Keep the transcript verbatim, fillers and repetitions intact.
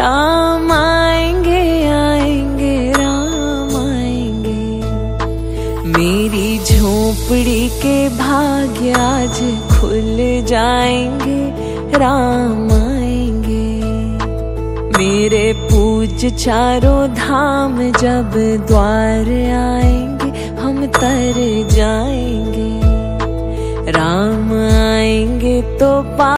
राम आएंगे आएंगे राम आएंगे। मेरी झोपड़ी के भाग्य आज खुल जाएंगे राम आएंगे। मेरे पूज चारों धाम जब द्वार आएंगे हम तर जाएंगे। राम आएंगे तो पा